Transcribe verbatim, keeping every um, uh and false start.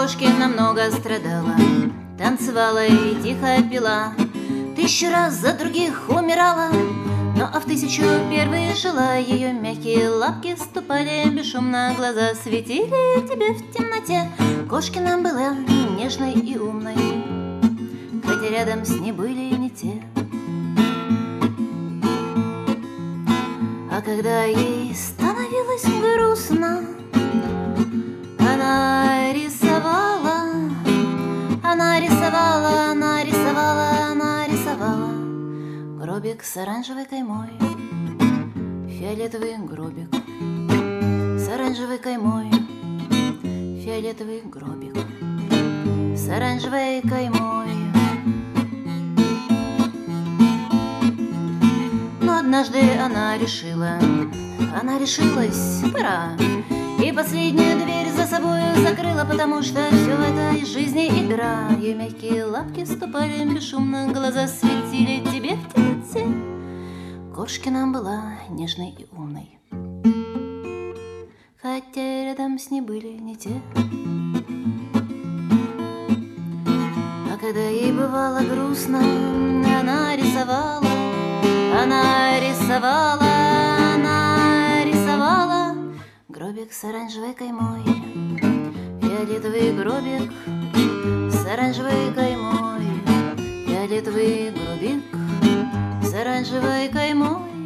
кошки намного страдала, танцевала и тихо пела, тысячу раз за других умирала, но а в тысячу первой жила. Ее мягкие лапки ступали бесшумно, глаза светили тебе в темноте. Кошкина была нежной и умной, хотя рядом с ней были не те. А когда ей становилось грустно, она рисовала, она рисовала, она рисовала, она рисовала гробик с оранжевой каймой, фиолетовый гробик с оранжевой каймой, фиолетовый гробик с оранжевой каймой. Но однажды она решила, она решилась, пора, и последнюю дверь за собой закрыла, потому что все в этой жизни игра. Ее мягкие лапки ступали бесшумно, глаза светили тебе в темноте. Кошкина была нежной и умной, хотя рядом с ней были не те. А когда ей бывало грустно, она рисовала, она рисовала, она рисовала гробик с оранжевой каймой, фиолетовый гробик с оранжевой каймой, фиолетовый гробик с оранжевой каймой.